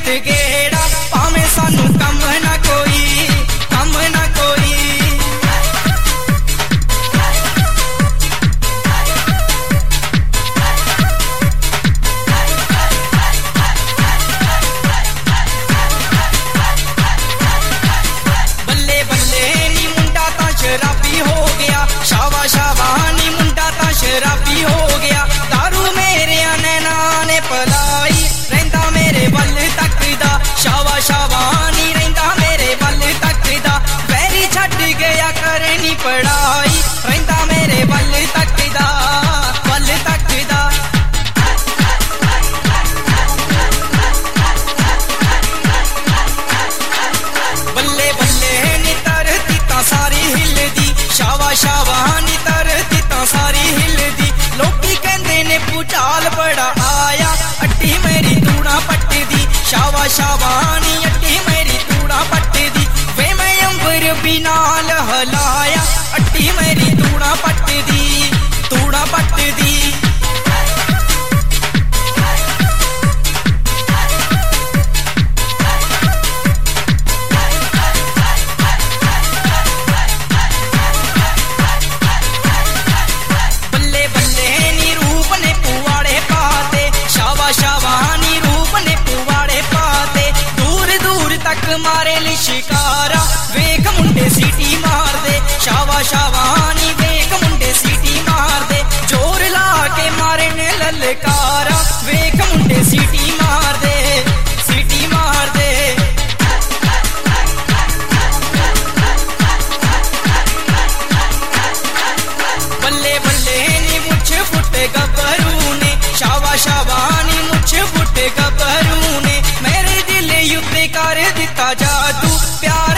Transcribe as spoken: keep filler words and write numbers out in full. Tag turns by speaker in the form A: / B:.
A: Minute गेड़ा भावें सानू कम ना कोई कम ना कोई। बल्ले बल्ले नी मुंडा तां शराबी हो गया, शावा शावा नी मुंडा तां शराबी हो गया। दारू मेरे नैना ने पलाई रहिंदा मेरे वल तकदा, शावा शावा नी रहिंदा मेरे वल तकदा। वैरी छड्ड गया करनी पढ़ाई रहिंदा मेरे वल तकदा वल तकदा। बल्ले बल्ले नी धरती तां सारी हिलदी, शावा शावा नी धरती तां सारी हिलदी। लोकी कहंदे ने भूचाल बड़ा आया, अड्डी मेरी तूड़ा पटदी, शावा शावा नी अड्डी मेरी तूड़ा पटदी। वे मैं अंबर भी नाल हलाया, अड्डी मेरी तूड़ा पटदी तूड़ा पटदी। बल्ले बल्ले नी रूप ने पुआड़े पाते, शावा शावा नी रूप ने पुआड़े पाते। दूर दूर तक मारे लिशिकारा, वेख मुंडे सीटी मार दे, शावा शावा नी वेख मुंडे सीटी मार दे। जोर ला के मारे ने ललकारा, वेख मुंडे सीटी मार दे सीटी मार दे। बल्ले बल्ले नी मुछ फुटे गबरू ने, शावा शावा नी मुछ फुटे गबरू ने। मेरे दिल युद्ध कर दिता जादू, प्यार